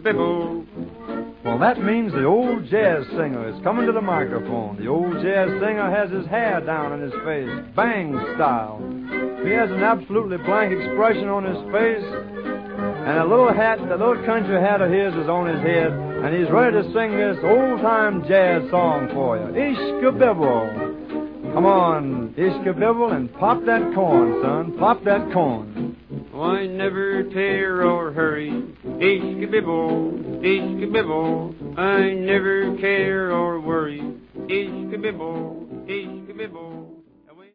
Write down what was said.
Ishka-bibble. Well, that means the old jazz singer is coming to the microphone. The old jazz singer has his hair down on his face, bang style. He has an absolutely blank expression on his face, and a little hat, the little country hat of his is on his head, and he's ready to sing this old-time jazz song for you. Ishka-bibble. Come on, Ishka-bibble, and pop that corn, son. Pop that corn. Why never tear or hurry, Ishka-bibble, Ishka-bibble. I never care or worry, Ishka-bibble, Ishka-bibble.